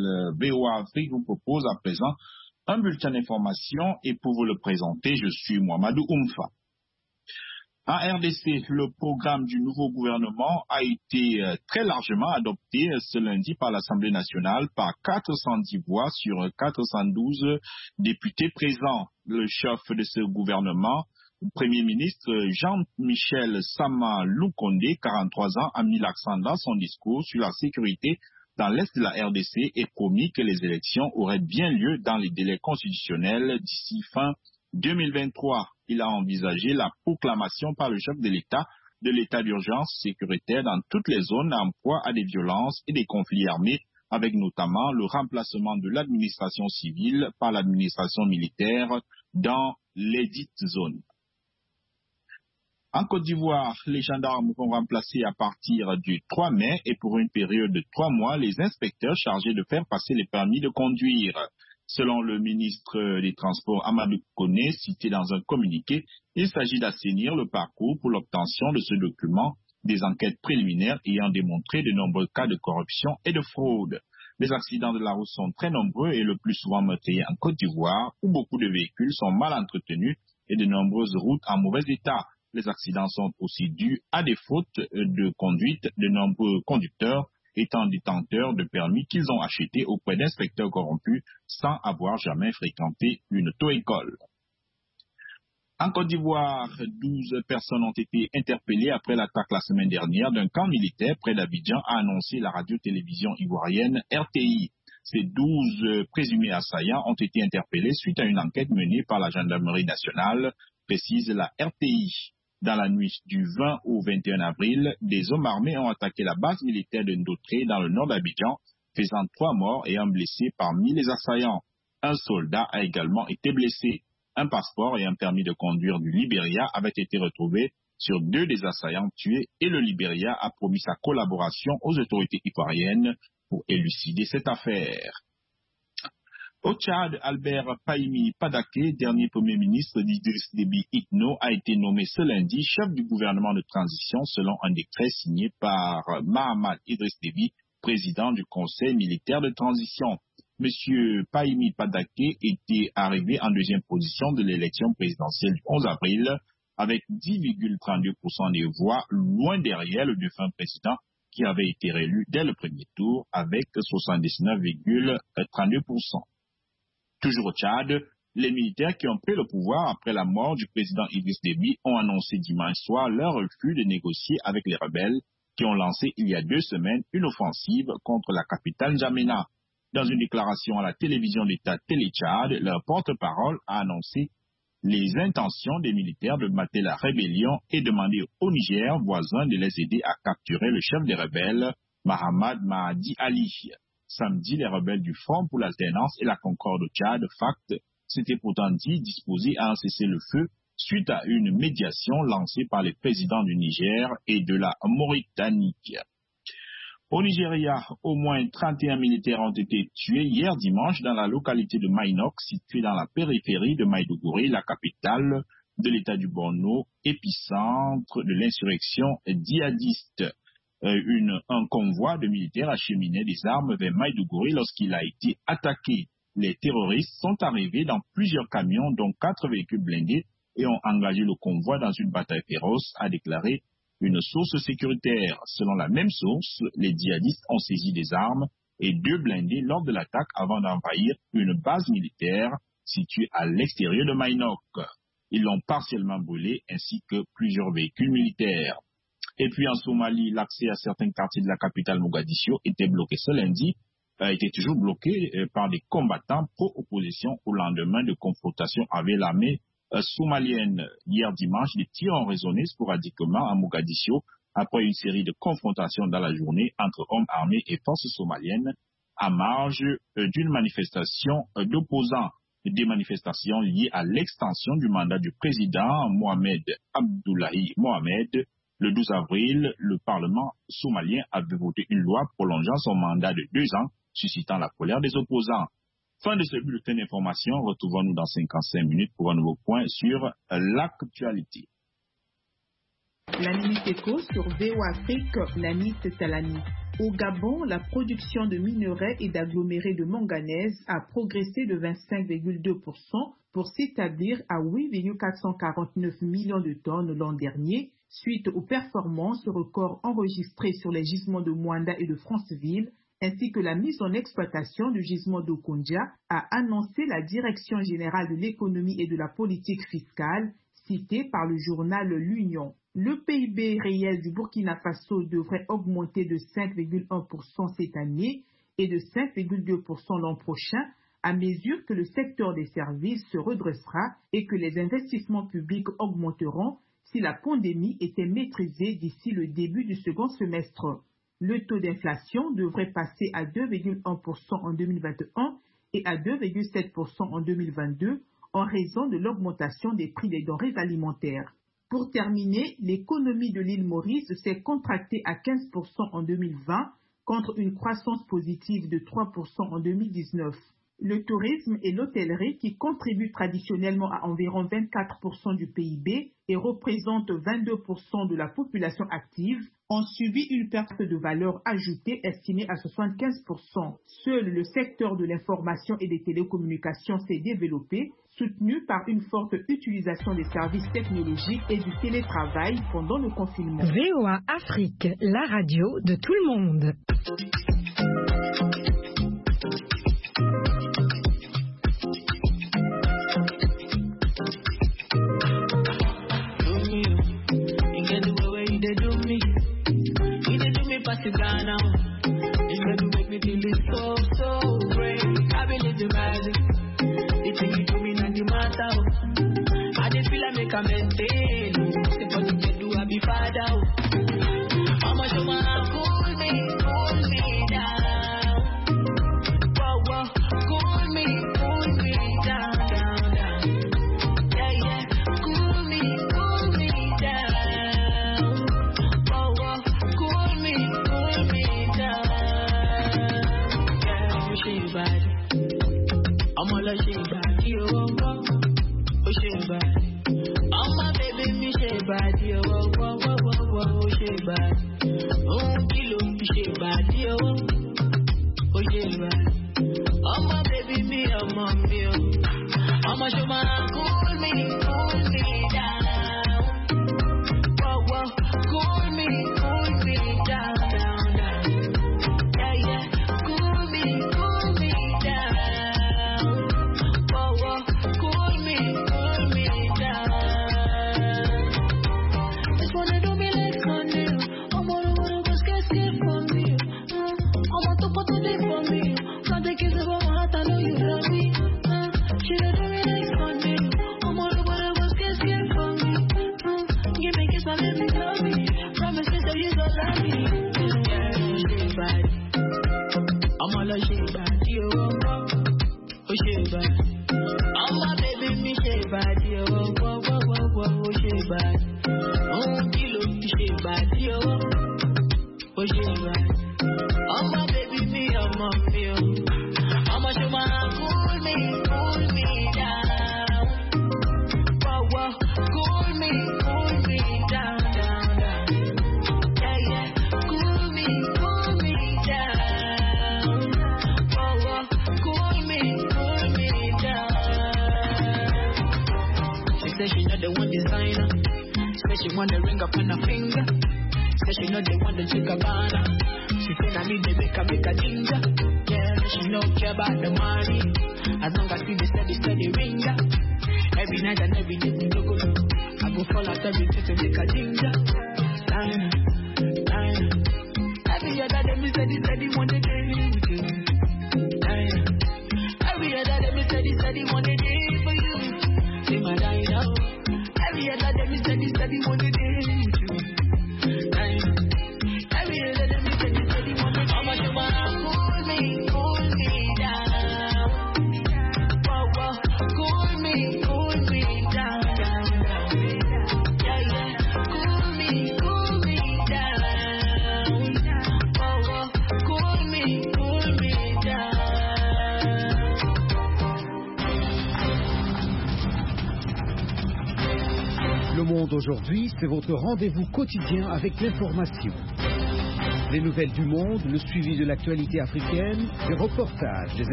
VOA Afrique vous propose à présent un bulletin d'information et pour vous le présenter, je suis Mohamedou Oumfa. En RDC, le programme du nouveau gouvernement a été très largement adopté ce lundi par l'Assemblée nationale par 410 voix sur 412 députés présents. Le chef de ce gouvernement, le Premier ministre Jean-Michel Sama Lukonde, 43 ans, a mis l'accent dans son discours sur la sécurité dans l'Est de la RDC et promis que les élections auraient bien lieu dans les délais constitutionnels d'ici fin 2023. Il a envisagé la proclamation par le chef de l'état d'urgence sécuritaire dans toutes les zones en proie à des violences et des conflits armés, avec notamment le remplacement de l'administration civile par l'administration militaire dans les dites zones. En Côte d'Ivoire, les gendarmes vont remplacer à partir du 3 mai et pour une période de 3 mois les inspecteurs chargés de faire passer les permis de conduire. Selon le ministre des Transports Amadou Koné, cité dans un communiqué, il s'agit d'assainir le parcours pour l'obtention de ce document, des enquêtes préliminaires ayant démontré de nombreux cas de corruption et de fraude. Les accidents de la route sont très nombreux et le plus souvent meurtriers en Côte d'Ivoire, où beaucoup de véhicules sont mal entretenus et de nombreuses routes en mauvais état. Les accidents sont aussi dus à des fautes de conduite de nombreux conducteurs étant détenteurs de permis qu'ils ont achetés auprès d'inspecteurs corrompus sans avoir jamais fréquenté une auto-école. En Côte d'Ivoire, 12 personnes ont été interpellées après l'attaque la semaine dernière d'un camp militaire près d'Abidjan, a annoncé la radio-télévision ivoirienne RTI. Ces 12 présumés assaillants ont été interpellés suite à une enquête menée par la gendarmerie nationale, précise la RTI. Dans la nuit du 20 au 21 avril, des hommes armés ont attaqué la base militaire de Ndotré dans le nord d'Abidjan, faisant 3 morts et un blessé parmi les assaillants. Un soldat a également été blessé. Un passeport et un permis de conduire du Libéria avaient été retrouvés sur 2 des assaillants tués et le Libéria a promis sa collaboration aux autorités ivoiriennes pour élucider cette affaire. Au Tchad, Albert Pahimi Padaké, dernier premier ministre d'Idriss Déby Itno, a été nommé ce lundi chef du gouvernement de transition selon un décret signé par Mahamat Idriss Déby, président du Conseil militaire de transition. Monsieur Pahimi Padaké était arrivé en deuxième position de l'élection présidentielle du 11 avril avec 10,32% des voix, loin derrière le défunt président qui avait été réélu dès le premier tour avec 79,32%. Toujours au Tchad, les militaires qui ont pris le pouvoir après la mort du président Idriss Déby ont annoncé dimanche soir leur refus de négocier avec les rebelles qui ont lancé il y a 2 semaines une offensive contre la capitale N'Djamena. Dans une déclaration à la télévision d'État Télé Tchad, leur porte-parole a annoncé les intentions des militaires de mater la rébellion et demander au Niger voisin de les aider à capturer le chef des rebelles, Mahamad Mahdi Ali. Samedi, les rebelles du Front pour l'alternance et la concorde au Tchad, FACT, s'étaient pourtant dit disposés à un cessez-le-feu suite à une médiation lancée par les présidents du Niger et de la Mauritanie. Au Nigeria, au moins 31 militaires ont été tués hier dimanche dans la localité de Mainok, située dans la périphérie de Maïdougouri, la capitale de l'État du Borno, épicentre de l'insurrection djihadiste. Un convoi de militaires acheminait des armes vers Maïdougouri lorsqu'il a été attaqué. Les terroristes sont arrivés dans plusieurs camions, dont 4 véhicules blindés, et ont engagé le convoi dans une bataille féroce, a déclaré une source sécuritaire. Selon la même source, les djihadistes ont saisi des armes et 2 blindés lors de l'attaque avant d'envahir une base militaire située à l'extérieur de Mainok. Ils l'ont partiellement brûlé ainsi que plusieurs véhicules militaires. Et puis en Somalie, l'accès à certains quartiers de la capitale Mogadiscio était bloqué ce lundi, était toujours bloqué par des combattants pro-opposition au lendemain de confrontations avec l'armée somalienne. Hier dimanche, des tirs ont résonné sporadiquement à Mogadiscio après une série de confrontations dans la journée entre hommes armés et forces somaliennes à marge d'une manifestation d'opposants. Des manifestations liées à l'extension du mandat du président Mohamed Abdullahi Mohamed. Le 12 avril, le Parlement somalien avait voté une loi prolongeant son mandat de 2 ans, suscitant la colère des opposants. Fin de ce bulletin d'information, retrouvons-nous dans 55 minutes pour un nouveau point sur l'actualité. La Minute Éco sur VOA Afrique, la Minute Salami. Au Gabon, la production de minerais et d'agglomérés de manganèse a progressé de 25,2% pour s'établir à 8,449 millions de tonnes l'an dernier, suite aux performances records enregistrées sur les gisements de Moanda et de Franceville, ainsi que la mise en exploitation du gisement d'Okonja, a annoncé la Direction générale de l'économie et de la politique fiscale, citée par le journal L'Union. Le PIB réel du Burkina Faso devrait augmenter de 5,1% cette année et de 5,2% l'an prochain, à mesure que le secteur des services se redressera et que les investissements publics augmenteront si la pandémie était maîtrisée d'ici le début du second semestre. Le taux d'inflation devrait passer à 2,1% en 2021 et à 2,7% en 2022 en raison de l'augmentation des prix des denrées alimentaires. Pour terminer, l'économie de l'île Maurice s'est contractée à 15% en 2020 contre une croissance positive de 3% en 2019. Le tourisme et l'hôtellerie, qui contribuent traditionnellement à environ 24% du PIB et représentent 22% de la population active, ont subi une perte de valeur ajoutée estimée à 75%. Seul le secteur de l'information et des télécommunications s'est développé, soutenu par une forte utilisation des services technologiques et du télétravail pendant le confinement. VOA Afrique, la radio de tout le monde. Le Monde aujourd'hui, c'est votre rendez-vous quotidien avec l'information. Les nouvelles du monde, le suivi de l'actualité africaine, des reportages, des